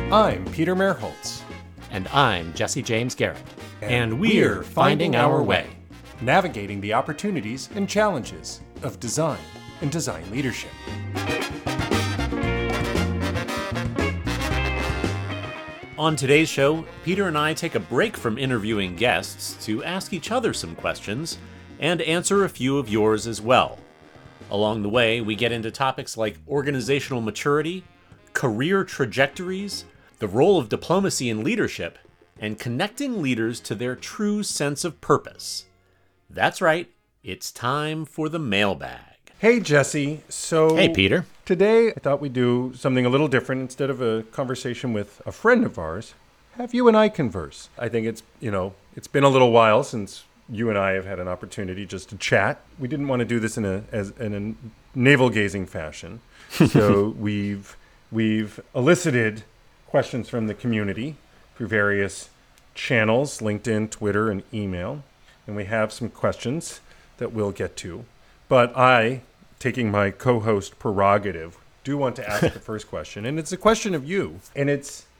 I'm Peter Merholtz. And I'm Jesse James Garrett. And we're finding our way, navigating the opportunities and challenges of design and design leadership. On today's show, Peter and I take a break from interviewing guests to ask each other some questions and answer a few of yours as well. Along the way, we get into topics like organizational maturity, career trajectories, the role of diplomacy in leadership, and connecting leaders to their true sense of purpose. That's right, it's time for the mailbag. Hey, Jesse. Hey, Peter. Today, I thought we'd do something a little different. Instead of a conversation with a friend of ours, have you and I converse. I think it's been a little while since you and I have had an opportunity just to chat. We didn't want to do this in a navel-gazing fashion. So we've elicited questions from the community through various channels, LinkedIn, Twitter, and email. And we have some questions that we'll get to. But I, taking my co-host prerogative, do want to ask the first question. And it's a question of you. And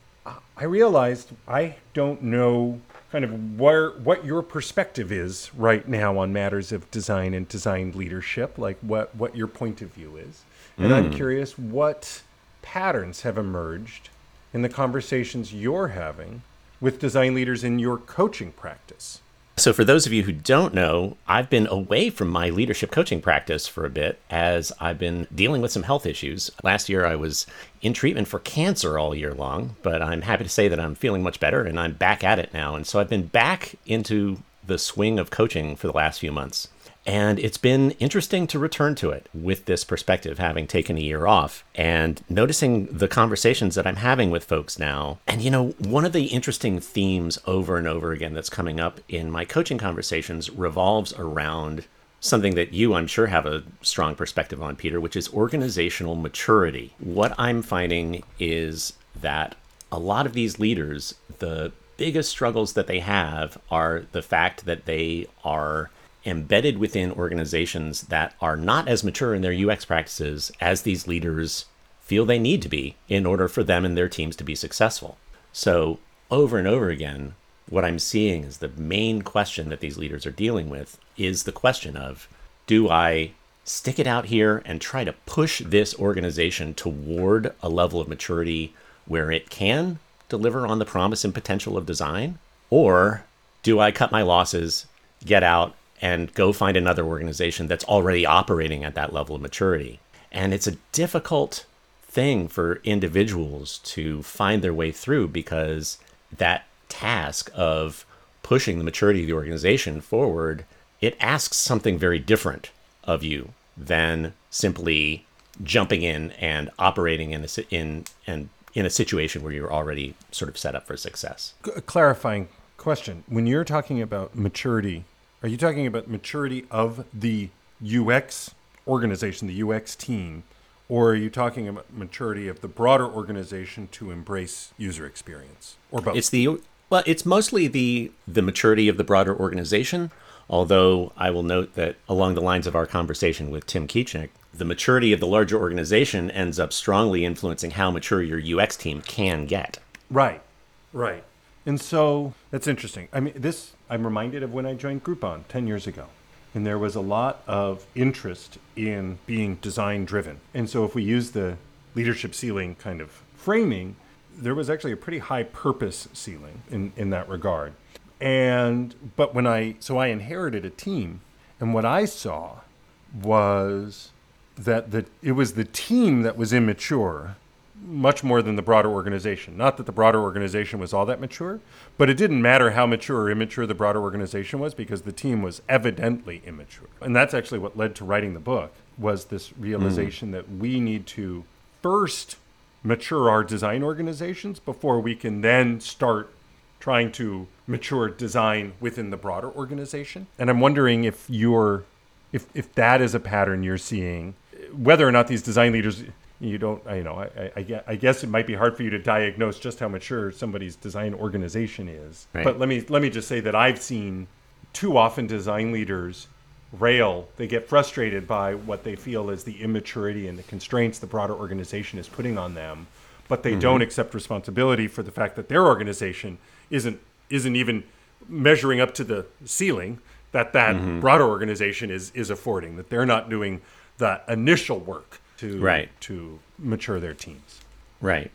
I realized I don't know kind of what your perspective is right now on matters of design and design leadership, like what your point of view is. And I'm curious what patterns have emerged in the conversations you're having with design leaders in your coaching practice. So for those of you who don't know, I've been away from my leadership coaching practice for a bit as I've been dealing with some health issues. Last year, I was in treatment for cancer all year long, but I'm happy to say that I'm feeling much better and I'm back at it now. And so I've been back into the swing of coaching for the last few months. And it's been interesting to return to it with this perspective, having taken a year off and noticing the conversations that I'm having with folks now. And, one of the interesting themes over and over again that's coming up in my coaching conversations revolves around something that you, I'm sure, have a strong perspective on, Peter, which is organizational maturity. What I'm finding is that a lot of these leaders, the biggest struggles that they have are the fact that they are embedded within organizations that are not as mature in their UX practices as these leaders feel they need to be in order for them and their teams to be successful. So over and over again, what I'm seeing is the main question that these leaders are dealing with is the question of, do I stick it out here and try to push this organization toward a level of maturity where it can deliver on the promise and potential of design? Or do I cut my losses, get out, and go find another organization that's already operating at that level of maturity? And it's a difficult thing for individuals to find their way through because that task of pushing the maturity of the organization forward, it asks something very different of you than simply jumping in and operating in a situation where you're already sort of set up for success. A clarifying question. When you're talking about maturity, are you talking about maturity of the UX organization, the UX team, or are you talking about maturity of the broader organization to embrace user experience, or both? It's mostly the maturity of the broader organization, although I will note that along the lines of our conversation with Tim Kiechnik, the maturity of the larger organization ends up strongly influencing how mature your UX team can get. Right. And so that's interesting. I mean, I'm reminded of when I joined Groupon 10 years ago. And there was a lot of interest in being design driven. And so if we use the leadership ceiling kind of framing, there was actually a pretty high purpose ceiling in that regard. But I inherited a team, and what I saw was that it was the team that was immature much more than the broader organization. Not that the broader organization was all that mature, but it didn't matter how mature or immature the broader organization was because the team was evidently immature. And that's actually what led to writing the book, was this realization that we need to first mature our design organizations before we can then start trying to mature design within the broader organization. And I'm wondering if that is a pattern you're seeing, whether or not these design leaders, I guess it might be hard for you to diagnose just how mature somebody's design organization is. Right. But let me just say that I've seen too often design leaders rail. They get frustrated by what they feel is the immaturity and the constraints the broader organization is putting on them but they don't accept responsibility for the fact that their organization isn't even measuring up to the ceiling that broader organization is affording, that they're not doing the initial work to mature their teams. Right.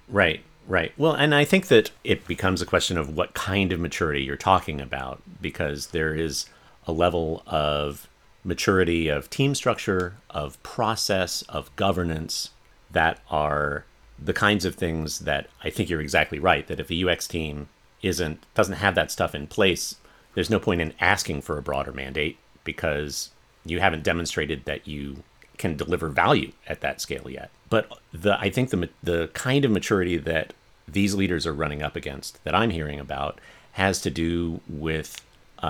Well, and I think that it becomes a question of what kind of maturity you're talking about, because there is a level of maturity of team structure, of process, of governance that are the kinds of things that I think you're exactly right, that if a UX team doesn't have that stuff in place, there's no point in asking for a broader mandate because you haven't demonstrated that you can deliver value at that scale yet. But I think the kind of maturity that these leaders are running up against, that I'm hearing about, has to do with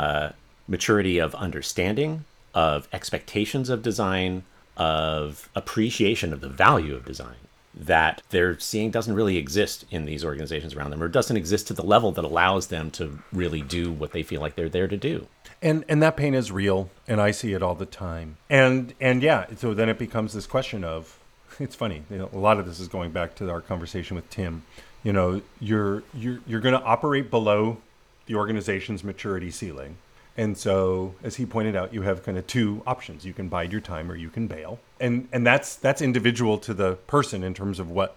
maturity of understanding, of expectations of design, of appreciation of the value of design that they're seeing doesn't really exist in these organizations around them, or doesn't exist to the level that allows them to really do what they feel like they're there to do. And that pain is real, and I see it all the time. And yeah, so then it becomes this question of, it's funny, a lot of this is going back to our conversation with Tim. You're going to operate below the organization's maturity ceiling. And so, as he pointed out, you have kind of two options. You can bide your time or you can bail. And that's individual to the person in terms of what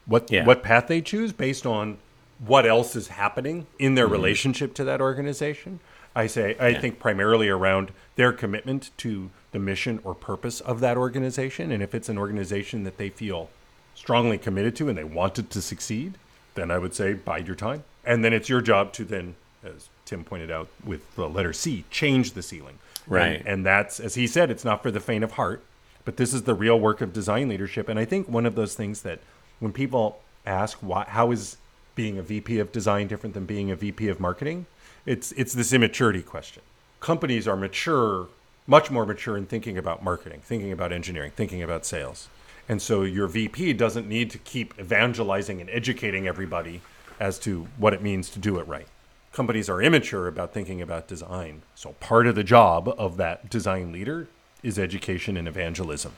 path they choose based on what else is happening in their relationship to that organization. I think primarily around their commitment to the mission or purpose of that organization. And if it's an organization that they feel strongly committed to and they want it to succeed, then I would say bide your time. And then it's your job to then, as Tim pointed out with the letter C, change the ceiling. Right. And that's, as he said, it's not for the faint of heart, but this is the real work of design leadership. And I think one of those things that when people ask how is being a VP of design different than being a VP of marketing, it's this immaturity question. Companies are mature, much more mature in thinking about marketing, thinking about engineering, thinking about sales. And so your VP doesn't need to keep evangelizing and educating everybody as to what it means to do it right. Companies are immature about thinking about design. So part of the job of that design leader is education and evangelism.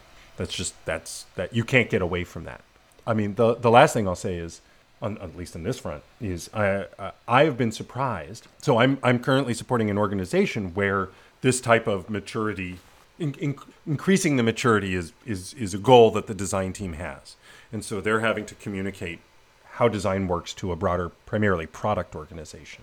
That's you can't get away from that. I mean, the last thing I'll say is, at least in this front, is I have been surprised. So I'm currently supporting an organization where this type of maturity, increasing the maturity is a goal that the design team has. And so they're having to communicate how design works to a broader, primarily product organization.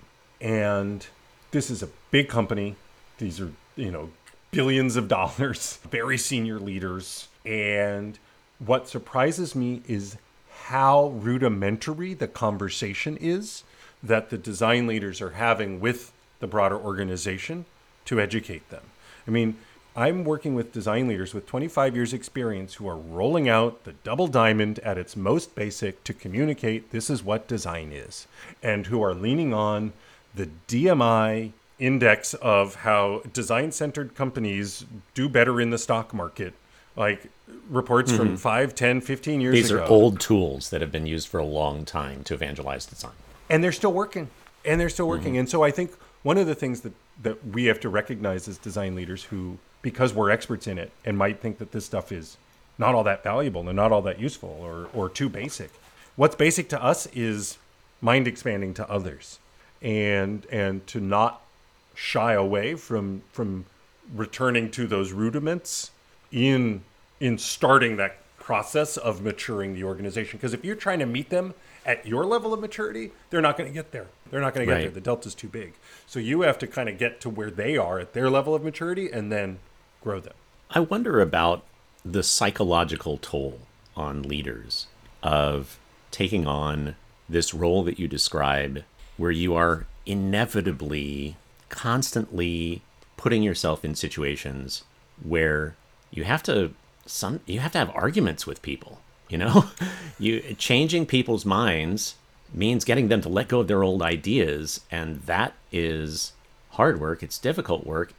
And this is a big company. These are, billions of dollars, very senior leaders. And what surprises me is how rudimentary the conversation is that the design leaders are having with the broader organization to educate them. I mean, I'm working with design leaders with 25 years experience who are rolling out the double diamond at its most basic to communicate this is what design is, and who are leaning on the DMI index of how design-centered companies do better in the stock market, like reports from 5, 10, 15 years ago. These are old tools that have been used for a long time to evangelize design. And they're still working. And so I think one of the things that we have to recognize as design leaders who, because we're experts in it and might think that this stuff is not all that valuable and not all that useful or too basic. What's basic to us is mind expanding to others. And to not shy away from returning to those rudiments in starting that process of maturing the organization. Because if you're trying to meet them at your level of maturity, they're not going to get there. They're not going to get there. The delta's too big. So you have to kind of get to where they are at their level of maturity and then grow them. I wonder about the psychological toll on leaders of taking on this role that you describe, where you are inevitably constantly putting yourself in situations where you have to have arguments with people. Changing people's minds means getting them to let go of their old ideas, and that is hard work. It's difficult work.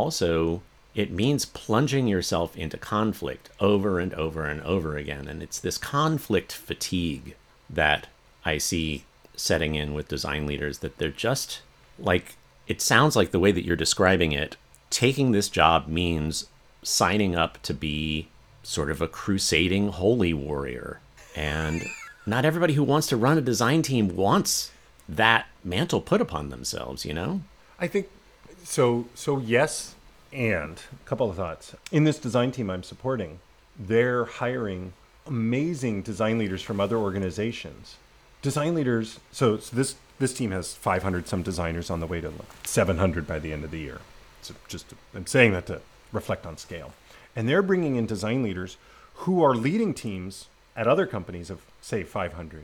It means plunging yourself into conflict over and over and over again, and it's this conflict fatigue that I see setting in with design leaders, that they're just like, it sounds like the way that you're describing it, taking this job means signing up to be sort of a crusading holy warrior. And not everybody who wants to run a design team wants that mantle put upon themselves, you know? I think so. So yes, and a couple of thoughts. In this design team I'm supporting, they're hiring amazing design leaders from other organizations. Design leaders. So this team has 500 some designers on the way to like 700 by the end of the year. So I'm saying that to reflect on scale. And they're bringing in design leaders who are leading teams at other companies of say 500,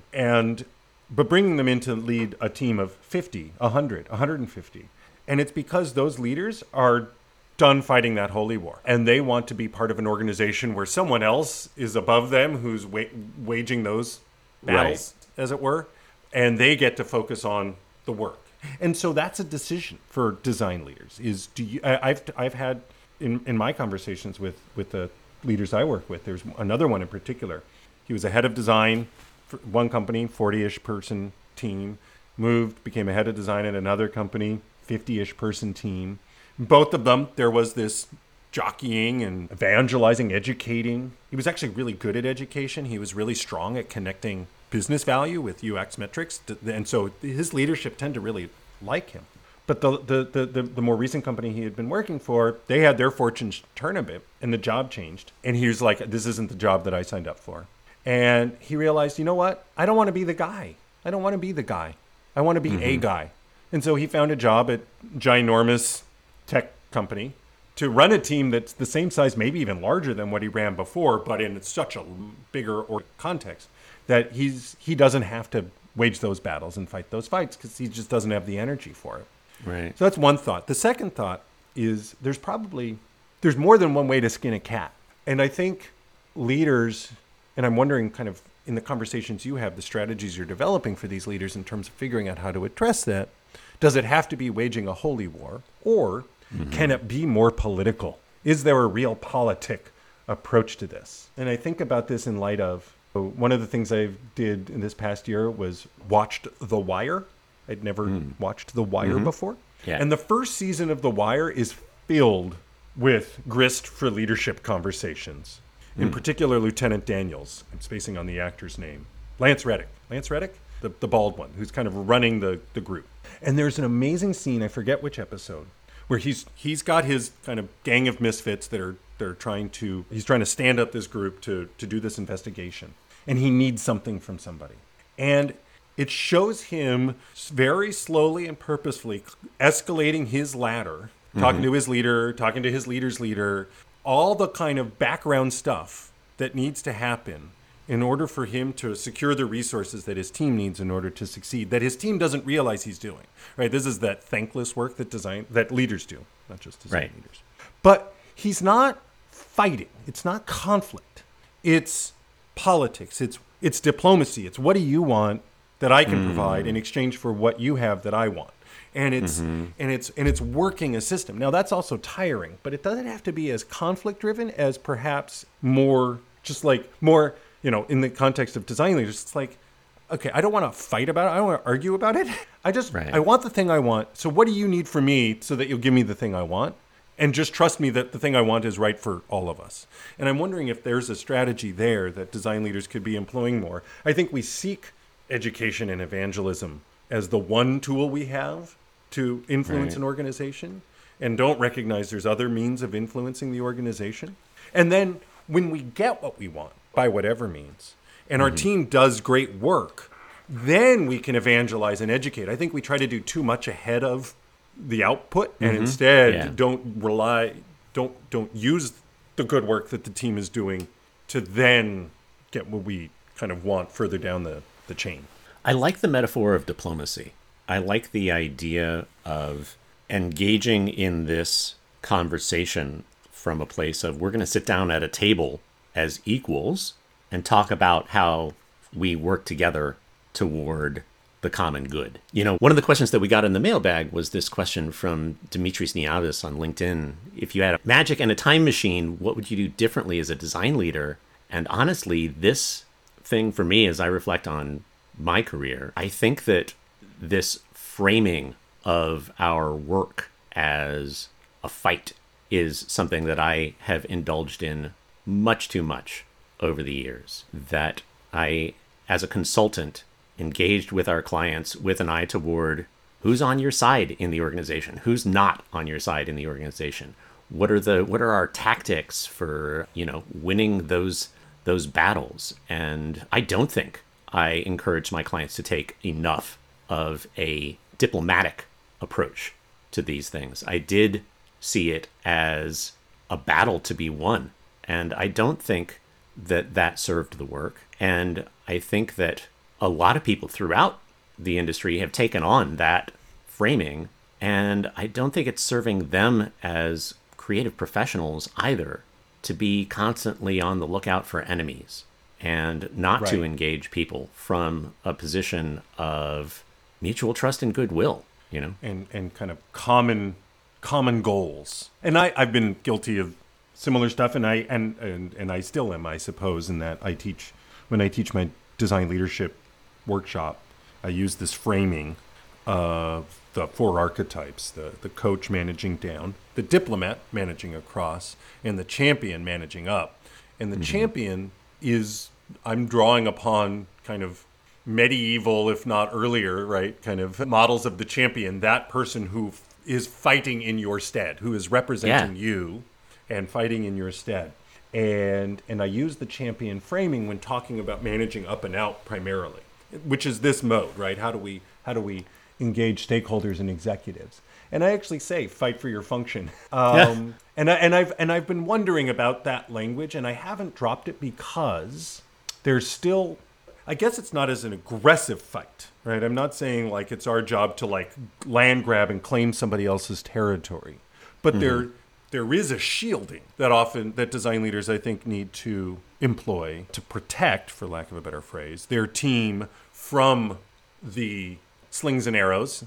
but bringing them in to lead a team of 50, 100, 150. And it's because those leaders are done fighting that holy war, and they want to be part of an organization where someone else is above them who's waging those battles, as it were, and they get to focus on the work. And so that's a decision for design leaders. I've had in my conversations with the leaders I work with, there's another one in particular. He was a head of design for one company, 40-ish person team, moved, became a head of design at another company, 50-ish person team. Both of them, there was this jockeying and evangelizing, educating. He was actually really good at education. He was really strong at connecting business value with UX metrics. And so his leadership tended to really like him. But the more recent company he had been working for, they had their fortunes turn a bit, and the job changed. And he was like, this isn't the job that I signed up for. And he realized, you know what? I don't want to be the guy. I don't want to be the guy. I want to be a guy. And so he found a job at ginormous tech company to run a team that's the same size, maybe even larger than what he ran before, but in such a bigger context that he doesn't have to wage those battles and fight those fights because he just doesn't have the energy for it. Right. So that's one thought. The second thought is there's more than one way to skin a cat. And I think leaders, and I'm wondering kind of in the conversations you have, the strategies you're developing for these leaders in terms of figuring out how to address that, does it have to be waging a holy war, or can it be more political? Is there a real politic approach to this? And I think about this in light of one of the things I did in this past year was watched The Wire. I'd never watched The Wire before. Yeah. And the first season of The Wire is filled with grist for leadership conversations. In particular, Lieutenant Daniels. I'm spacing on the actor's name. Lance Reddick. Lance Reddick? The bald one, who's kind of running the group. And there's an amazing scene, I forget which episode, where he's got his kind of gang of misfits that are trying to stand up this group to do this investigation. And he needs something from somebody. And it shows him very slowly and purposefully escalating his ladder, talking to his leader, talking to his leader's leader, all the kind of background stuff that needs to happen in order for him to secure the resources that his team needs in order to succeed, that his team doesn't realize he's doing. Right? This is that thankless work that leaders do, not just design leaders. But he's not fighting. It's not conflict. It's politics. It's diplomacy. It's what do you want that I can provide in exchange for what you have that I want. And it's working a system. Now that's also tiring, but it doesn't have to be as conflict driven as perhaps more in the context of design leaders. It's like, okay, I don't want to fight about it. I don't want to argue about it. I want the thing I want. So what do you need from me so that you'll give me the thing I want? And just trust me that the thing I want is right for all of us. And I'm wondering if there's a strategy there that design leaders could be employing more. I think we seek education and evangelism as the one tool we have to influence an organization, and don't recognize there's other means of influencing the organization. And then when we get what we want, by whatever means, and our team does great work, then we can evangelize and educate. I think we try to do too much ahead of the output, and instead don't use the good work that the team is doing to then get what we kind of want further down the chain. I like the metaphor of diplomacy. I like the idea of engaging in this conversation from a place of we're going to sit down at a table as equals and talk about how we work together toward the common good. You know, one of the questions that we got in the mailbag was this question from Dimitris Niadis on LinkedIn. If you had a magic and a time machine, what would you do differently as a design leader? And honestly, this thing for me, as I reflect on my career, I think that this framing of our work as a fight is something that I have indulged in much too much over the years, that I as a consultant, engaged with our clients with an eye toward who's on your side in the organization, who's not on your side in the organization. What are our tactics for, winning those battles? And I don't think I encourage my clients to take enough of a diplomatic approach to these things. I did see it as a battle to be won, and I don't think that served the work. And I think that a lot of people throughout the industry have taken on that framing, and I don't think it's serving them as creative professionals either, to be constantly on the lookout for enemies and not to engage people from a position of mutual trust and goodwill, and kind of common goals. And I've been guilty of similar stuff, and I still am, I suppose, in that when I teach my design leadership workshop, I use this framing of the 4 archetypes: the coach managing down, the diplomat managing across, and the champion managing up. And the champion is, I'm drawing upon kind of medieval, if not earlier, right, kind of models of the champion, that person who is fighting in your stead, who is representing you and fighting in your stead. And I use the champion framing when talking about managing up and out primarily, which is this mode, right? How do we engage stakeholders and executives? And I actually say fight for your function. And I've been wondering about that language, and I haven't dropped it because there's still, I guess it's not as an aggressive fight, right? I'm not saying like it's our job to like land grab and claim somebody else's territory, but there is a shielding that design leaders, I think, need to employ to protect, for lack of a better phrase, their team from the slings and arrows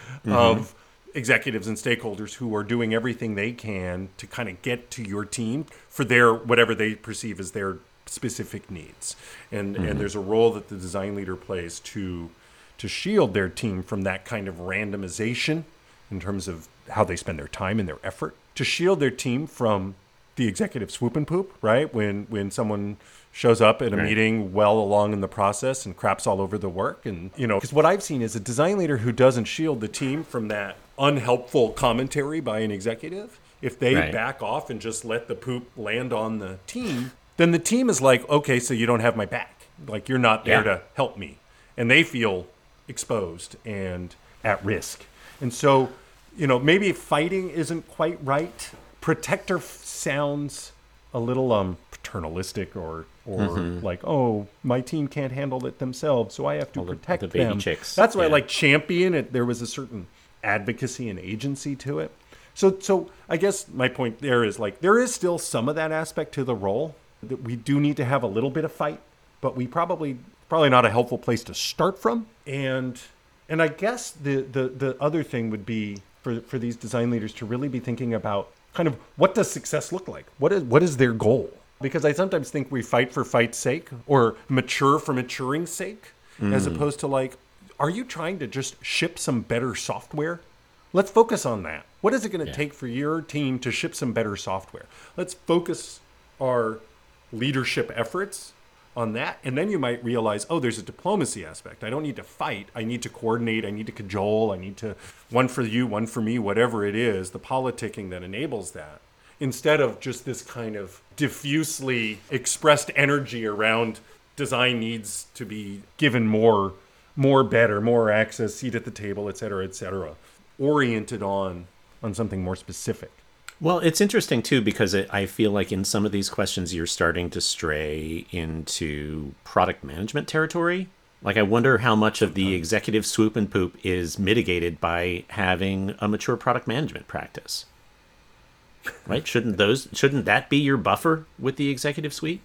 of executives and stakeholders who are doing everything they can to kind of get to your team for their whatever they perceive as their specific needs. And there's a role that the design leader plays to shield their team from that kind of randomization in terms of how they spend their time and their effort, to shield their team from the executive swoop and poop, right? When someone shows up at a meeting well along in the process and craps all over the work. And, because what I've seen is a design leader who doesn't shield the team from that unhelpful commentary by an executive, if they back off and just let the poop land on the team, then the team is like, okay, so you don't have my back. Like, you're not there to help me. And they feel exposed and at risk. And so, maybe fighting isn't quite right. Protector sounds a little paternalistic or like, oh, my team can't handle it themselves, so I have to protect the baby them. Chicks. That's why I like champion. There was a certain advocacy and agency to it. So I guess my point there is like there is still some of that aspect to the role that we do need to have a little bit of fight, but we probably not a helpful place to start from. And I guess the other thing would be for these design leaders to really be thinking about kind of what does success look like? What is their goal? Because I sometimes think we fight for fight's sake or mature for maturing's sake, as opposed to like, are you trying to just ship some better software? Let's focus on that. What is it going to take for your team to ship some better software? Let's focus our leadership efforts on that. And then you might realize, oh, there's a diplomacy aspect. I don't need to fight. I need to coordinate. I need to cajole. I need to one for you, one for me, whatever it is, the politicking that enables that. Instead of just this kind of diffusely expressed energy around design needs to be given more better, more access, seat at the table, et cetera, oriented on something more specific. Well, it's interesting, too, because I feel like in some of these questions, you're starting to stray into product management territory. Like, I wonder how much of the executive swoop and poop is mitigated by having a mature product management practice. Right? Shouldn't that be your buffer with the executive suite?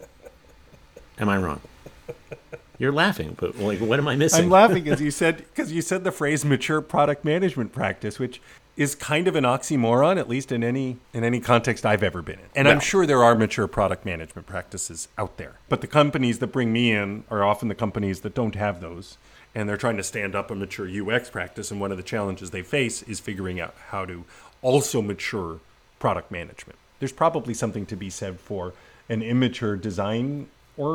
Am I wrong? You're laughing, but like, what am I missing? I'm laughing because you said the phrase mature product management practice, which is kind of an oxymoron, at least in any context I've ever been in. And I'm sure there are mature product management practices out there. But the companies that bring me in are often the companies that don't have those. And they're trying to stand up a mature UX practice. And one of the challenges they face is figuring out how to also mature product management. There's probably something to be said for an immature design org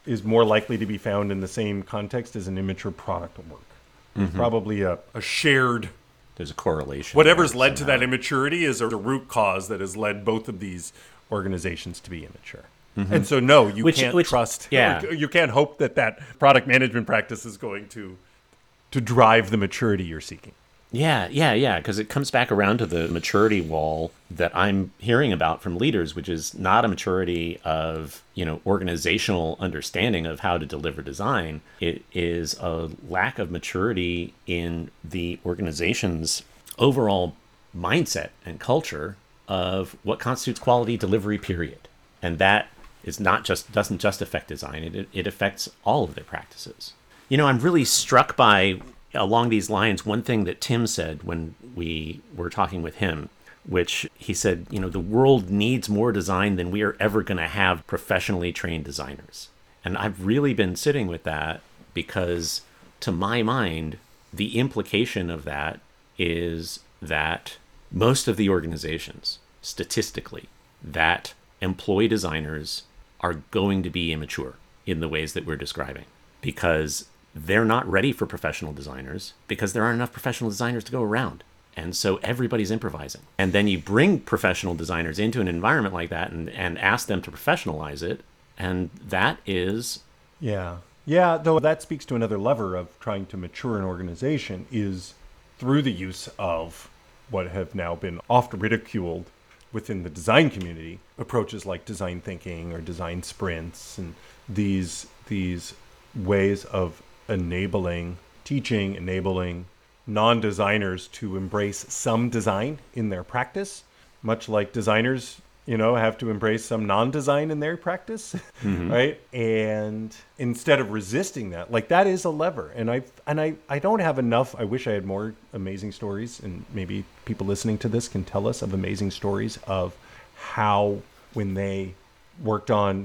is more likely to be found in the same context as an immature product work. There's probably a shared, There's a correlation. whatever's there led to somehow. that immaturity is a root cause that has led both of these organizations to be immature. And so, no, you can't trust, yeah. you can't hope that that product management practice is going to drive the maturity you're seeking. Yeah, because it comes back around to the maturity wall that I'm hearing about from leaders, which is not a maturity of, organizational understanding of how to deliver design. It is a lack of maturity in the organization's overall mindset and culture of what constitutes quality delivery, period. And that is doesn't just affect design, it affects all of their practices. I'm really struck by, along these lines, one thing that Tim said when we were talking with him, which he said, the world needs more design than we are ever going to have professionally trained designers. And I've really been sitting with that because, to my mind, the implication of that is that most of the organizations, statistically, that employ designers are going to be immature in the ways that we're describing, because they're not ready for professional designers because there aren't enough professional designers to go around. And so everybody's improvising. And then you bring professional designers into an environment like that and ask them to professionalize it. And that is... Yeah, though that speaks to another lever of trying to mature an organization is through the use of what have now been oft ridiculed within the design community, approaches like design thinking or design sprints, and these ways of enabling non-designers to embrace some design in their practice, much like designers, have to embrace some non-design in their practice, right? And instead of resisting that, like, that is a lever. And I don't have enough. I wish I had more amazing stories, and maybe people listening to this can tell us of amazing stories of how, when they worked on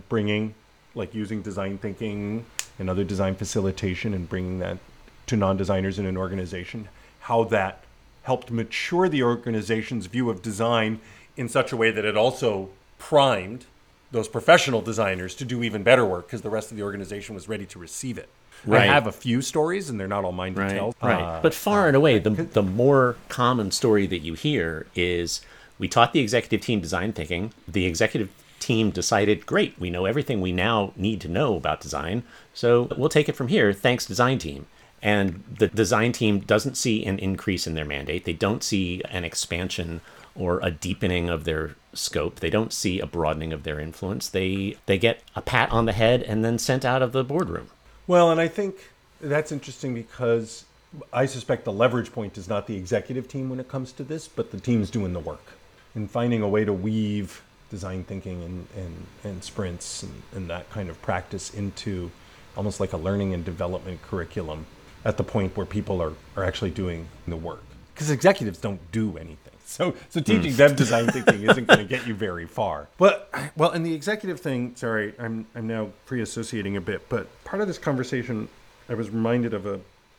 using design thinking and other design facilitation and bringing that to non-designers in an organization, how that helped mature the organization's view of design in such a way that it also primed those professional designers to do even better work because the rest of the organization was ready to receive it. Right. I have a few stories, and they're not all mine to tell. Right. But far and away, the more common story that you hear is, we taught the executive team design thinking. The executive team decided, great, we know everything we now need to know about design, so we'll take it from here, thanks design team. And the design team doesn't see an increase in their mandate. They don't see an expansion or a deepening of their scope. They don't see a broadening of their influence. They get a pat on the head and then sent out of the boardroom. Well, and I think that's interesting because I suspect the leverage point is not the executive team when it comes to this, but the teams doing the work and finding a way to weave design thinking and sprints and that kind of practice into almost like a learning and development curriculum at the point where people are actually doing the work. Because executives don't do anything. So teaching them design thinking isn't going to get you very far. But, well, and the executive thing, sorry, I'm now pre-associating a bit, but part of this conversation, I was reminded of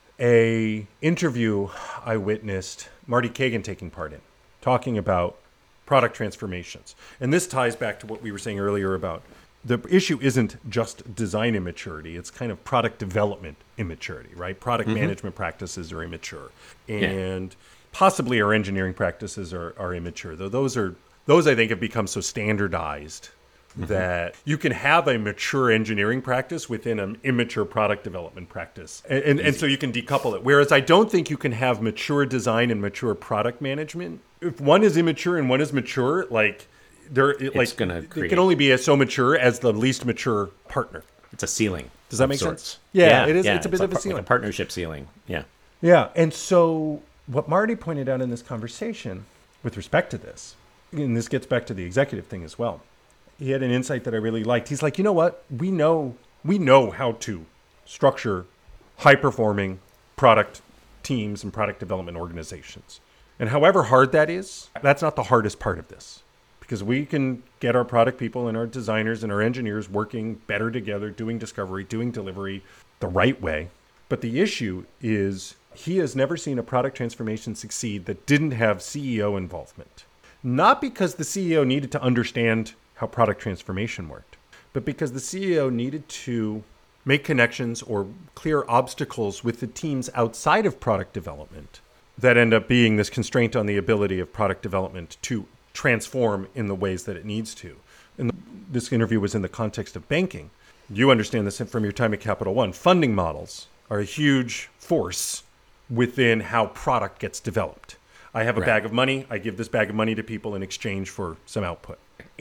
a interview I witnessed Marty Kagan taking part in, talking about product transformations. And this ties back to what we were saying earlier about the issue isn't just design immaturity, it's kind of product development immaturity, right? Product management practices are immature. And possibly our engineering practices are immature, though those I think have become so standardized that you can have a mature engineering practice within an immature product development practice. And so you can decouple it. Whereas I don't think you can have mature design and mature product management. If one is immature and one is mature, it can only be so mature as the least mature partner. It's a ceiling. Does that make sense? Yeah, it is. It's a bit of a ceiling. Like a partnership ceiling. Yeah. Yeah. And so what Marty pointed out in this conversation with respect to this, and this gets back to the executive thing as well, he had an insight that I really liked. He's like, you know what? We know how to structure high-performing product teams and product development organizations. And however hard that is, that's not the hardest part of this. Because we can get our product people and our designers and our engineers working better together, doing discovery, doing delivery the right way. But the issue is he has never seen a product transformation succeed that didn't have CEO involvement. Not because the CEO needed to understand how product transformation worked, but because the CEO needed to make connections or clear obstacles with the teams outside of product development that end up being this constraint on the ability of product development to transform in the ways that it needs to. And this interview was in the context of banking. You understand this from your time at Capital One. Funding models are a huge force within how product gets developed. I have a bag of money. I give this bag of money to people in exchange for some output.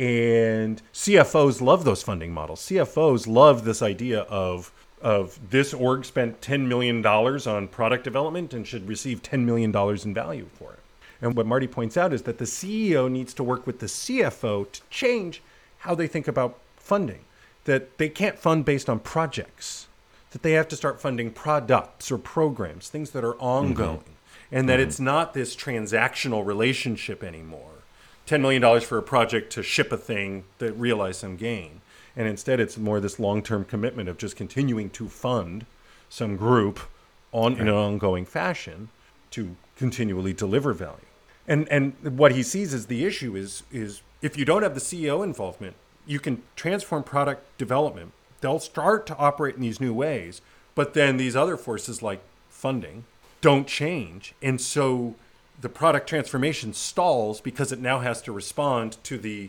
And CFOs love those funding models. CFOs love this idea of this org spent $10 million on product development and should receive $10 million in value for it. And what Marty points out is that the CEO needs to work with the CFO to change how they think about funding, that they can't fund based on projects, that they have to start funding products or programs, things that are ongoing, and that it's not this transactional relationship anymore. $10 million for a project to ship a thing that realize some gain. And instead, it's more this long-term commitment of just continuing to fund some group in an ongoing fashion to continually deliver value. And what he sees as the issue is if you don't have the CEO involvement, you can transform product development. They'll start to operate in these new ways, but then these other forces like funding don't change. And so the product transformation stalls because it now has to respond to the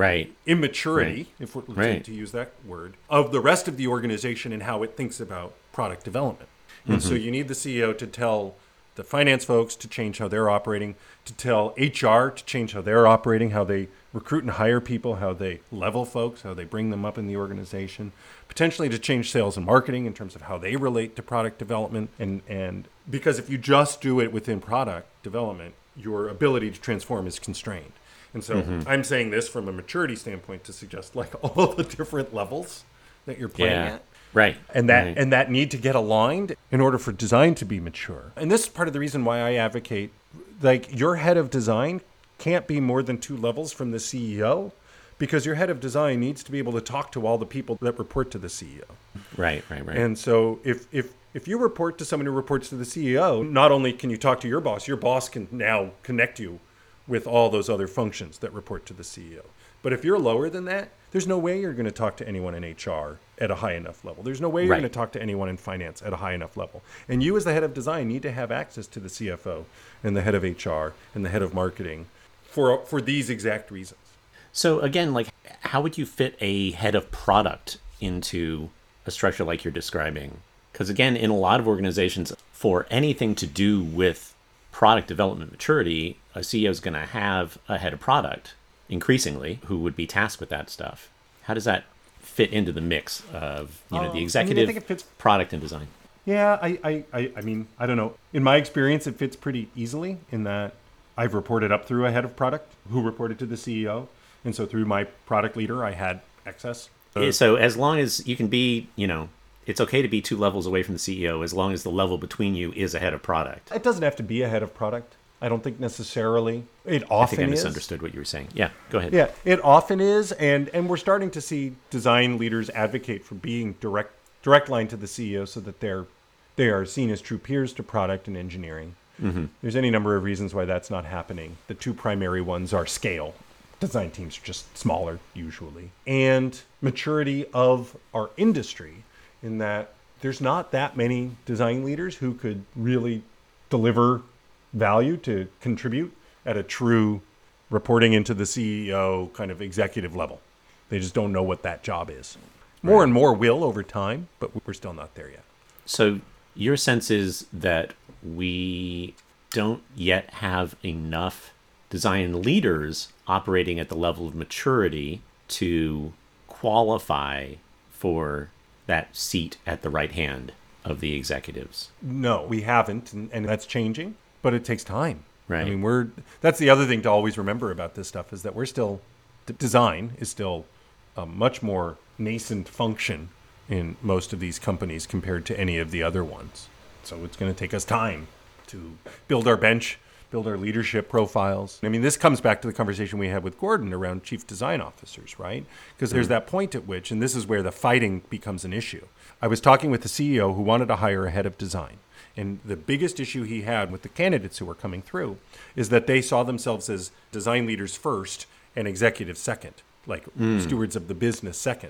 immaturity, if we're to use that word, of the rest of the organization and how it thinks about product development. And so you need the CEO to tell the finance folks to change how they're operating, to tell HR to change how they're operating, how they recruit and hire people, how they level folks, how they bring them up in the organization, potentially to change sales and marketing in terms of how they relate to product development. And because if you just do it within product development, your ability to transform is constrained. And so I'm saying this from a maturity standpoint to suggest like all the different levels that you're playing at. Right. And that need to get aligned in order for design to be mature. And this is part of the reason why I advocate, like, your head of design can't be more than 2 levels from the CEO, because your head of design needs to be able to talk to all the people that report to the CEO. Right. And so if you report to someone who reports to the CEO, not only can you talk to your boss can now connect you with all those other functions that report to the CEO. But if you're lower than that, there's no way you're going to talk to anyone in HR at a high enough level. There's no way you're going to talk to anyone in finance at a high enough level. And you as the head of design need to have access to the CFO and the head of HR and the head of marketing for these exact reasons. So again, like, how would you fit a head of product into a structure like you're describing? Because again, in a lot of organizations, for anything to do with product development maturity, a CEO is going to have a head of product, increasingly, who would be tasked with that stuff. How does that fit into the mix of the executive, I think it fits, product, and design? Yeah, I mean, I don't know. In my experience, it fits pretty easily in that I've reported up through a head of product who reported to the CEO. And so through my product leader, I had access. So as long as you can be, it's okay to be 2 levels away from the CEO as long as the level between you is a head of product. It doesn't have to be a head of product. I don't think necessarily. It often is. I think I misunderstood what you were saying. Yeah, go ahead. Yeah, it often is. And we're starting to see design leaders advocate for being direct line to the CEO so that they are seen as true peers to product and engineering. There's any number of reasons why that's not happening. The 2 primary ones are scale. Design teams are just smaller, usually. And maturity of our industry, in that there's not that many design leaders who could really deliver value to contribute at a true reporting into the CEO kind of executive level. They just don't know what that job is. More and more will over time, but we're still not there yet. So your sense is that we don't yet have enough design leaders operating at the level of maturity to qualify for that seat at the right hand of the executives. No, we haven't, and that's changing, but it takes time. Right. I mean, that's the other thing to always remember about this stuff, is that we're still, design is still a much more nascent function in most of these companies compared to any of the other ones. So it's going to take us time to build our bench, build our leadership profiles. I mean, this comes back to the conversation we had with Gordon around chief design officers, right? Because there's that point at which, and this is where the fighting becomes an issue. I was talking with the CEO who wanted to hire a head of design. And the biggest issue he had with the candidates who were coming through is that they saw themselves as design leaders first and executives second, like stewards of the business second.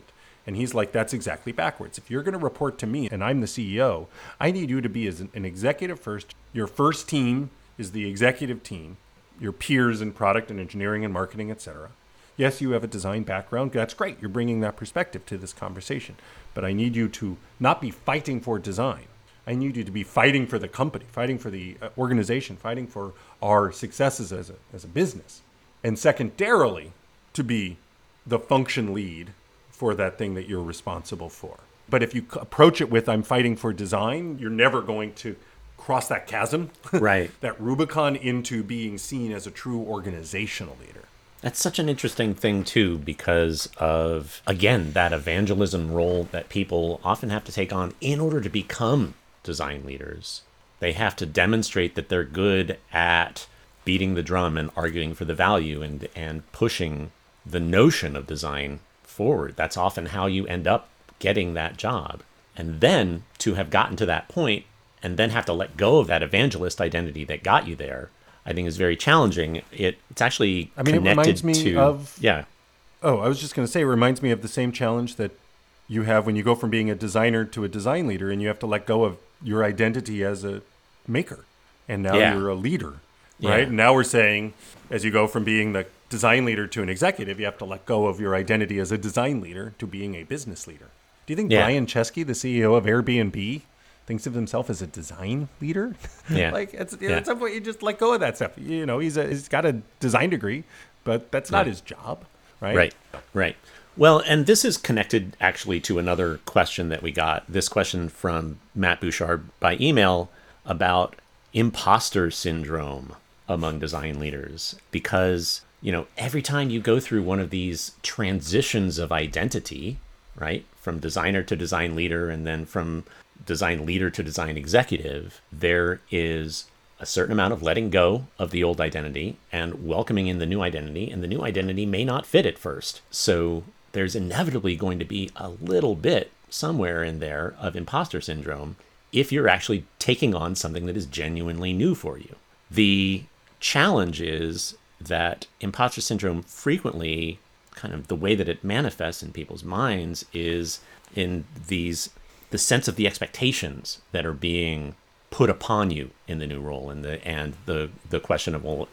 And he's like, that's exactly backwards. If you're going to report to me and I'm the CEO, I need you to be as an executive first. Your first team is the executive team, your peers in product and engineering and marketing, etc. Yes, you have a design background. That's great. You're bringing that perspective to this conversation. But I need you to not be fighting for design. I need you to be fighting for the company, fighting for the organization, fighting for our successes as a business. And secondarily, to be the function lead for that thing that you're responsible for. But if you approach it with, I'm fighting for design, you're never going to cross that chasm, Right. that Rubicon into being seen as a true organizational leader. That's such an interesting thing, too, because of, again, that evangelism role that people often have to take on in order to become design leaders. They have to demonstrate that they're good at beating the drum and arguing for the value and pushing the notion of design forward. That's often how you end up getting that job. And then to have gotten to that point and then have to let go of that evangelist identity that got you there, I think is very challenging. It's actually connected it reminds me to of yeah. Oh, I was just going to say, it reminds me of the same challenge that you have when you go from being a designer to a design leader, and you have to let go of your identity as a maker, and now you're a leader, right? Yeah. And now we're saying, as you go from being the design leader to an executive, you have to let go of your identity as a design leader to being a business leader. Do you think Brian Chesky, the CEO of Airbnb, thinks of himself as a design leader? Yeah. At some point you just let go of that stuff. He's got a design degree, but that's not his job, right? Right. Well, and this is connected actually to another question that we got. This question from Matt Bouchard by email about imposter syndrome among design leaders, because every time you go through one of these transitions of identity, right, from designer to design leader and then from design leader to design executive, there is a certain amount of letting go of the old identity and welcoming in the new identity, and the new identity may not fit at first. So there's inevitably going to be a little bit somewhere in there of imposter syndrome if you're actually taking on something that is genuinely new for you. The challenge is that imposter syndrome frequently, kind of the way that it manifests in people's minds, is in the sense of the expectations that are being put upon you in the new role, and the question of, well,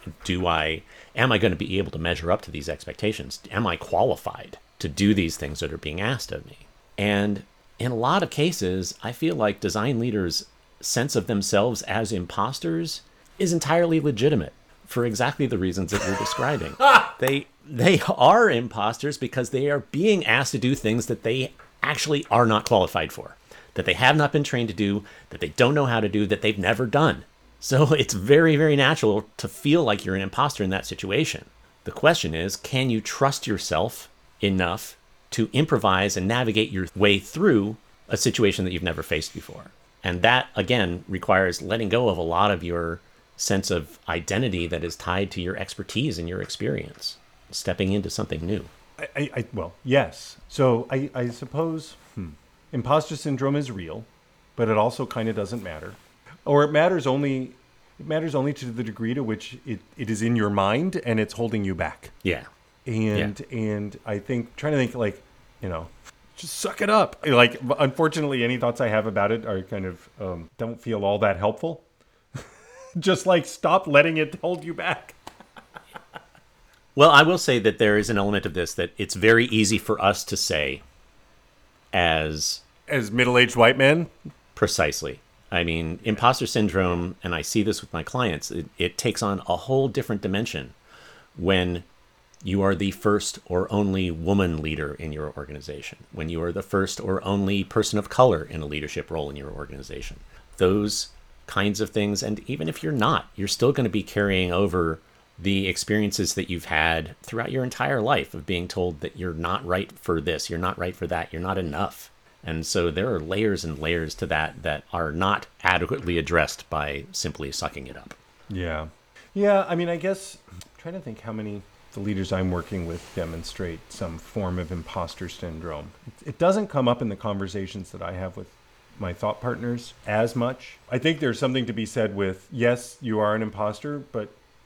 am I going to be able to measure up to these expectations? Am I qualified to do these things that are being asked of me? And in a lot of cases, I feel like design leaders' sense of themselves as imposters is entirely legitimate for exactly the reasons that you're describing. They are imposters because they are being asked to do things that they actually are not qualified for, that they have not been trained to do, that they don't know how to do, that they've never done. So it's very, very natural to feel like you're an imposter in that situation. The question is, can you trust yourself enough to improvise and navigate your way through a situation that you've never faced before? And that, again, requires letting go of a lot of your sense of identity that is tied to your expertise and your experience, stepping into something new. Well, yes. So I suppose imposter syndrome is real, but it also kind of doesn't matter. Or it matters only to the degree to which it is in your mind and it's holding you back. Yeah. And I think, trying to think just suck it up. Like, unfortunately, any thoughts I have about it are kind of don't feel all that helpful. Just stop letting it hold you back. Well, I will say that there is an element of this that it's very easy for us to say as middle-aged white men. Precisely. I mean, imposter syndrome, and I see this with my clients, it takes on a whole different dimension when you are the first or only woman leader in your organization, when you are the first or only person of color in a leadership role in your organization. Those kinds of things, and even if you're not, you're still going to be carrying over the experiences that you've had throughout your entire life of being told that you're not right for this, you're not right for that, you're not enough. And so there are layers and layers to that are not adequately addressed by simply sucking it up. Yeah. Yeah, I mean, I guess I'm trying to think how many the leaders I'm working with demonstrate some form of imposter syndrome. It doesn't come up in the conversations that I have with my thought partners as much. I think there's something to be said with, yes, you are an imposter, but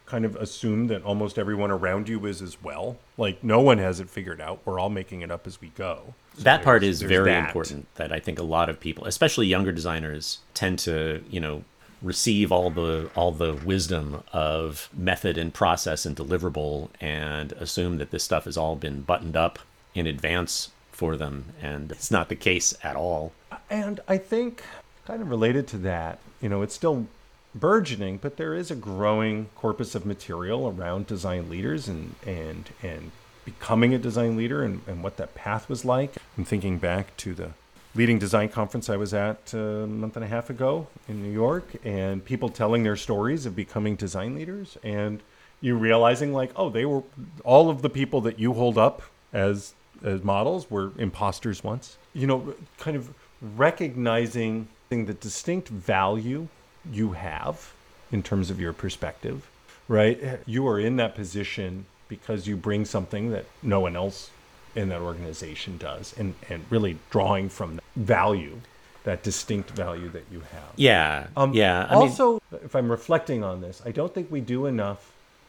kind of assume that almost everyone around you is as well. Like, no one has it figured out. We're all making it up as we go. So that part is there's very that. important, that I think a lot of people, especially younger designers, tend to, receive all the wisdom of method and process and deliverable and assume that this stuff has all been buttoned up in advance for them, and it's not the case at all. And I think, kind of related to that, it's still burgeoning, but there is a growing corpus of material around design leaders and becoming a design leader and what that path was like. I'm thinking back to the leading design conference I was at a month and a half ago in New York, and people telling their stories of becoming design leaders, and you realizing like, oh, they were, all of the people that you hold up as models were imposters once. Kind of recognizing the distinct value you have in terms of your perspective, right? You are in that position because you bring something that no one else in that organization does, and really drawing from value, that distinct value that you have. Yeah. Also, if I'm reflecting on this, I don't think we do enough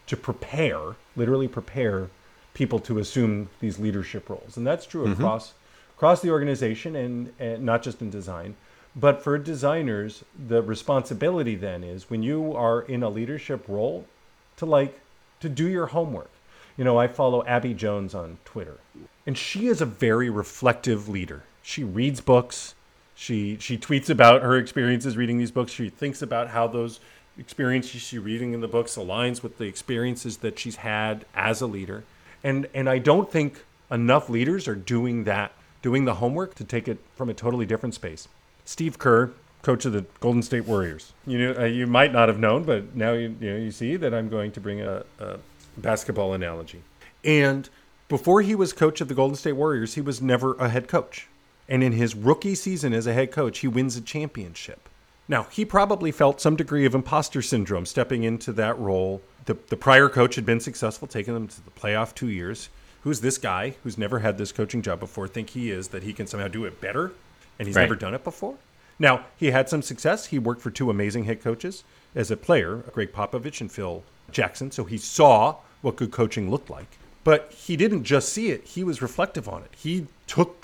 to literally prepare people to assume these leadership roles. And that's true across the organization and not just in design. But for designers, the responsibility then is, when you are in a leadership role, to do your homework. I follow Abby Jones on Twitter, and she is a very reflective leader. She reads books. She tweets about her experiences reading these books. She thinks about how those experiences she's reading in the books aligns with the experiences that she's had as a leader. And I don't think enough leaders are doing the homework to take it from a totally different space. Steve Kerr, coach of the Golden State Warriors. You might not have known, but now you see that I'm going to bring a basketball analogy. And before he was coach of the Golden State Warriors, he was never a head coach. And in his rookie season as a head coach, he wins a championship. Now, he probably felt some degree of imposter syndrome stepping into that role. The prior coach had been successful, taking them to the playoff 2 years. Who's this guy who's never had this coaching job before think he is, that he can somehow do it better? And he's never done it before. Now, he had some success. He worked for two amazing head coaches as a player, Greg Popovich and Phil Jackson. So he saw what good coaching looked like. But he didn't just see it. He was reflective on it. He took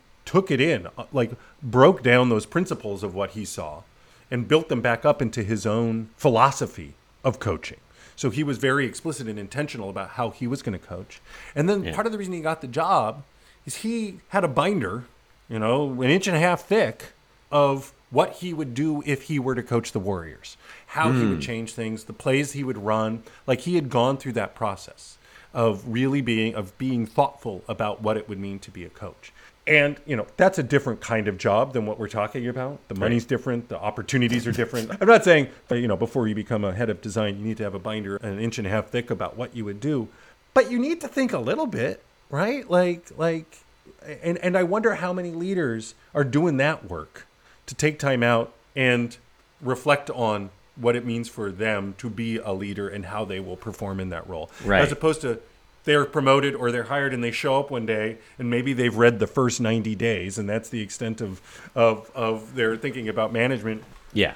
it in, broke down those principles of what he saw and built them back up into his own philosophy of coaching. So he was very explicit and intentional about how he was going to coach. And then part of the reason he got the job is he had a binder, an inch and a half thick, of what he would do if he were to coach the Warriors, how he would change things, the plays he would run. Like, he had gone through that process of really being thoughtful about what it would mean to be a coach. And, that's a different kind of job than what we're talking about. The money's different. The opportunities are different. I'm not saying that, before you become a head of design, you need to have a binder an inch and a half thick about what you would do. But you need to think a little bit, right? And I wonder how many leaders are doing that work, to take time out and reflect on what it means for them to be a leader and how they will perform in that role. Right. As opposed to they're promoted or they're hired and they show up one day and maybe they've read the first 90 days and that's the extent of their thinking about management. Yeah.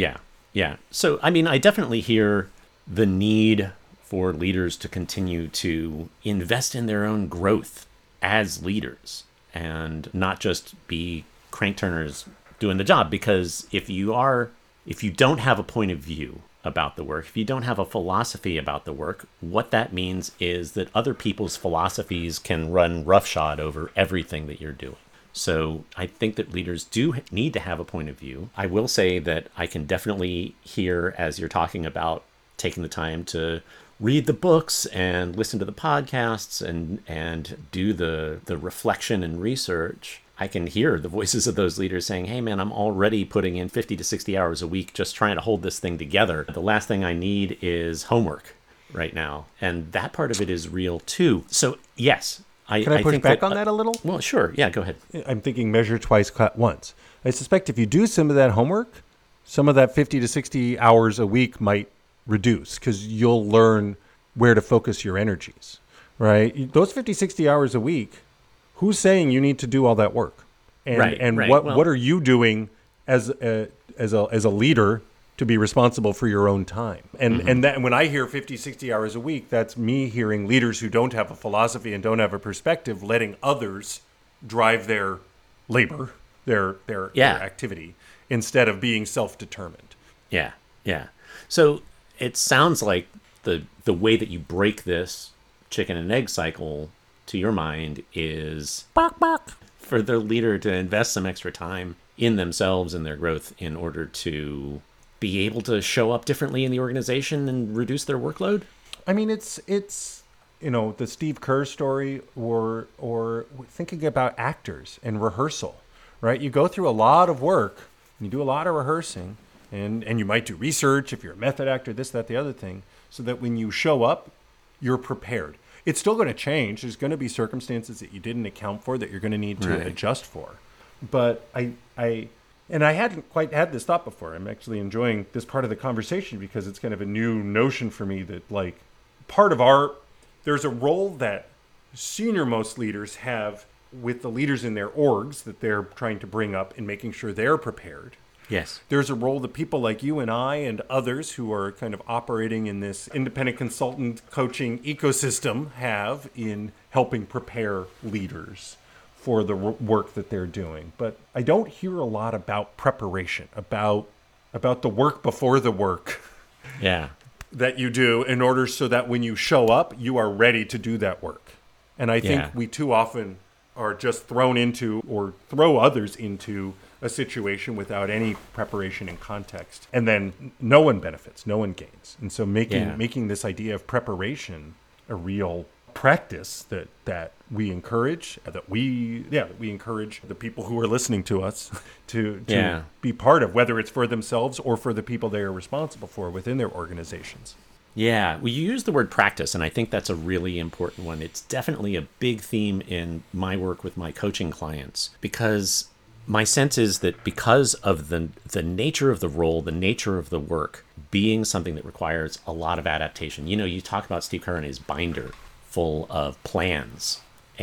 So, I definitely hear the need for leaders to continue to invest in their own growth as leaders and not just be crank turners doing the job. Because if you don't have a point of view about the work, if you don't have a philosophy about the work, what that means is that other people's philosophies can run roughshod over everything that you're doing. So I think that leaders do need to have a point of view. I will say that I can definitely hear, as you're talking about taking the time to read the books and listen to the podcasts and do the reflection and research, I can hear the voices of those leaders saying, hey, man, I'm already putting in 50 to 60 hours a week just trying to hold this thing together. The last thing I need is homework right now. And that part of it is real, too. So, yes. Can I push back on that a little? Well, sure. Yeah, go ahead. I'm thinking measure twice, cut once. I suspect if you do some of that homework, some of that 50 to 60 hours a week might reduce because you'll learn where to focus your energies, right? Those 50, 60 hours a week, who's saying you need to do all that work? And right. What are you doing as a leader to be responsible for your own time. And that when I hear 50, 60 hours a week, that's me hearing leaders who don't have a philosophy and don't have a perspective, letting others drive their labor, their activity, instead of being self-determined. Yeah, yeah. So it sounds like the way that you break this chicken and egg cycle, to your mind, is for the leader to invest some extra time in themselves and their growth in order to be able to show up differently in the organization and reduce their workload? I mean, it's the Steve Kerr story, or thinking about actors and rehearsal, right? You go through a lot of work, and you do a lot of rehearsing, and you might do research if you're a method actor, this, that, the other thing, so that when you show up, you're prepared. It's still going to change. There's going to be circumstances that you didn't account for that you're going to need to adjust for. But I hadn't quite had this thought before. I'm actually enjoying this part of the conversation because it's kind of a new notion for me that, like, there's a role that senior most leaders have with the leaders in their orgs that they're trying to bring up and making sure they're prepared. Yes. There's a role that people like you and I and others who are kind of operating in this independent consultant coaching ecosystem have in helping prepare leaders for the work that they're doing. But I don't hear a lot about preparation, about the work before the work. Yeah. That you do in order so that when you show up, you are ready to do that work. And I think we too often are just thrown into or throw others into a situation without any preparation and context. And then no one benefits, no one gains. And so making this idea of preparation a real practice that we encourage, that we encourage the people who are listening to us to be part of, whether it's for themselves or for the people they are responsible for within their organizations. Yeah, well, you use the word practice, and I think that's a really important one. It's definitely a big theme in my work with my coaching clients, because my sense is that because of the nature of the role, the nature of the work, being something that requires a lot of adaptation. You know, you talk about Steve Kerr and his binder full of plans,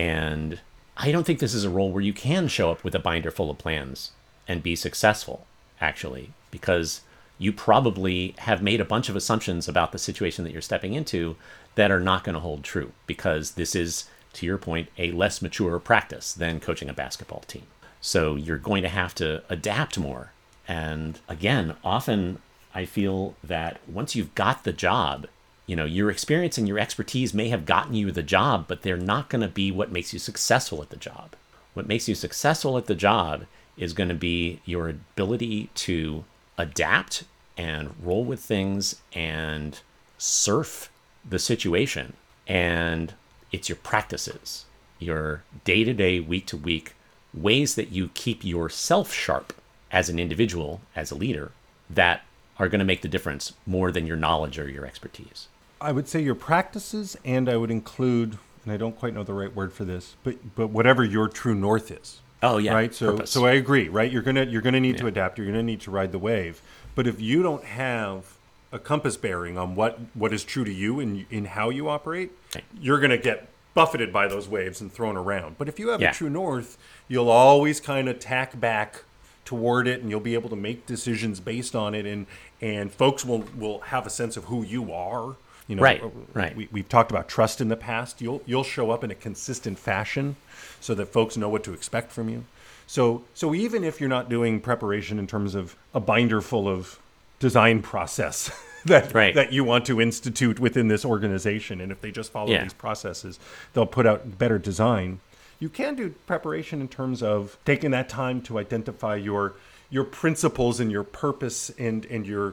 and I don't think this is a role where you can show up with a binder full of plans and be successful, actually, because you probably have made a bunch of assumptions about the situation that you're stepping into that are not going to hold true, because this is, to your point, a less mature practice than coaching a basketball team. So you're going to have to adapt more. And again, often I feel that once you've got the job, you know, your experience and your expertise may have gotten you the job, but they're not going to be what makes you successful at the job. What makes you successful at the job is going to be your ability to adapt and roll with things and surf the situation. And it's your practices, your day-to-day, week-to-week ways that you keep yourself sharp as an individual, as a leader, that are going to make the difference more than your knowledge or your expertise. I would say your practices, and I would include, and I don't quite know the right word for this, but whatever your true north is. Oh yeah, right. So I agree. Right, you're gonna need to adapt. You're gonna need to ride the wave. But if you don't have a compass bearing on what is true to you in how you operate, you're gonna get buffeted by those waves and thrown around. But if you have a true north, you'll always kind of tack back toward it, and you'll be able to make decisions based on it, and folks will have a sense of who you are. You know, right. We've talked about trust in the past. You'll show up in a consistent fashion so that folks know what to expect from you. So even if you're not doing preparation in terms of a binder full of design process that you want to institute within this organization, and if they just follow these processes, they'll put out better design. You can do preparation in terms of taking that time to identify your principles and your purpose and your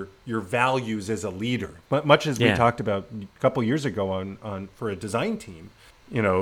values as a leader. But much as we talked about a couple years ago on for a design team, you know,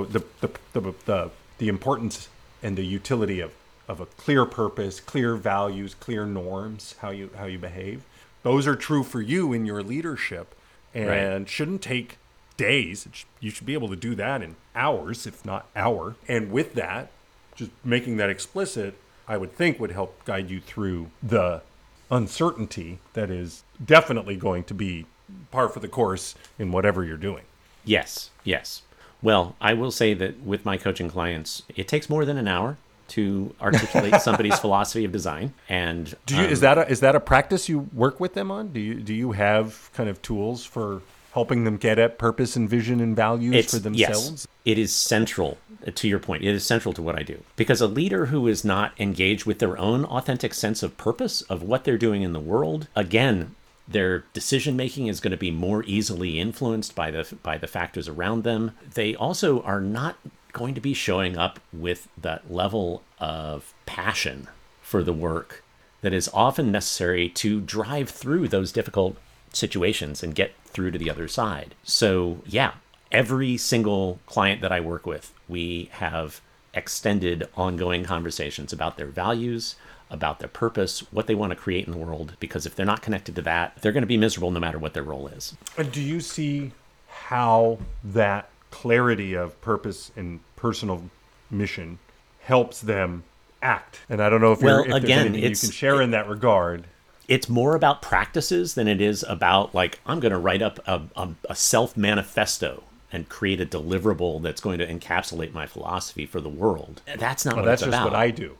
the importance and the utility of a clear purpose, clear values, clear norms, how you behave. Those are true for you in your leadership, and shouldn't take days. You should be able to do that in hours, if not hour. And with that, just making that explicit, I would think would help guide you through the uncertainty that is definitely going to be par for the course in whatever you're doing. Yes. Well, I will say that with my coaching clients, it takes more than an hour to articulate somebody's philosophy of design. And is that a practice you work with them on? Do you have kind of tools for helping them get at purpose and vision and values for themselves? Yes, it is central to your point. It is central to what I do, because a leader who is not engaged with their own authentic sense of purpose of what they're doing in the world, again, their decision making is going to be more easily influenced by the factors around them. They also are not going to be showing up with that level of passion for the work that is often necessary to drive through those difficult situations and get through to the other side. So yeah, every single client that I work with, we have extended ongoing conversations about their values, about their purpose, what they want to create in the world, because if they're not connected to that, they're going to be miserable no matter what their role is. And do you see how that clarity of purpose and personal mission helps them act? And I don't know if there's anything you can share in that regard. It's more about practices than it is about, like, I'm going to write up a self-manifesto and create a deliverable that's going to encapsulate my philosophy for the world. That's not what it's about. That's just what I do.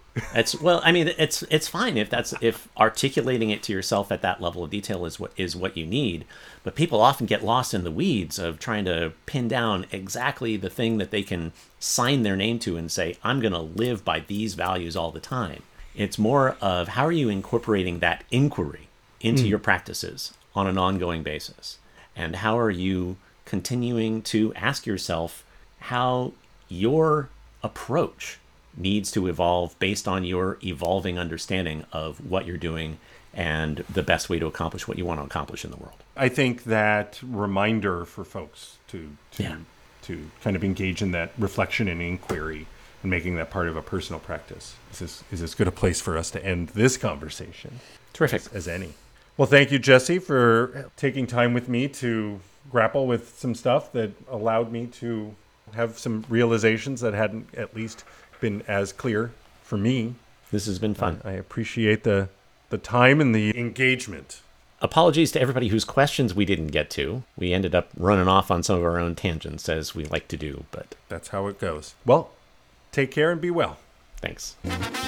It's fine if articulating it to yourself at that level of detail is what you need. But people often get lost in the weeds of trying to pin down exactly the thing that they can sign their name to and say, I'm going to live by these values all the time. It's more of, how are you incorporating that inquiry into your practices on an ongoing basis? And how are you continuing to ask yourself how your approach needs to evolve based on your evolving understanding of what you're doing and the best way to accomplish what you want to accomplish in the world. I think that reminder for folks to kind of engage in that reflection and inquiry and making that part of a personal practice is as good a place for us to end this conversation. Terrific. As any. Well, thank you, Jesse, for taking time with me to grapple with some stuff that allowed me to have some realizations that hadn't at least been as clear for me. This has been fun. I appreciate the time and the engagement. Apologies to everybody whose questions we didn't get to. We ended up running off on some of our own tangents, as we like to do, but that's how it goes. Well, take care and be well. Thanks.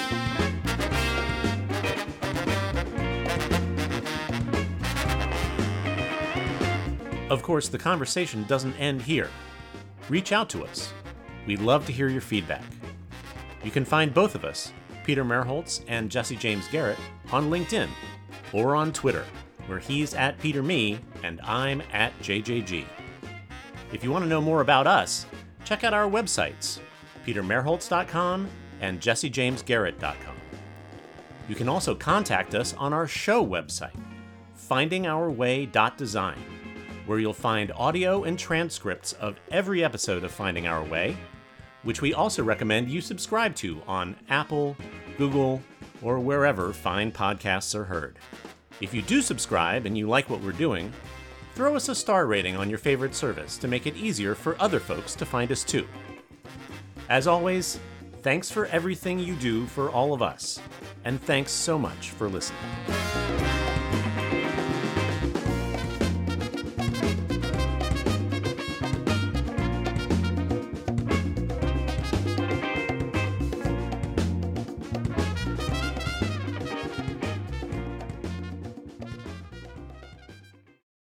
Of course, the conversation doesn't end here. Reach out to us. We'd love to hear your feedback. You can find both of us, Peter Merholtz and Jesse James Garrett, on LinkedIn or on Twitter, where he's at PeterMe and I'm at JJG. If you want to know more about us, check out our websites, petermerholtz.com and jessejamesgarrett.com. You can also contact us on our show website, findingourway.design, where you'll find audio and transcripts of every episode of Finding Our Way, which we also recommend you subscribe to on Apple, Google, or wherever fine podcasts are heard. If you do subscribe and you like what we're doing, throw us a star rating on your favorite service to make it easier for other folks to find us too. As always, thanks for everything you do for all of us, and thanks so much for listening.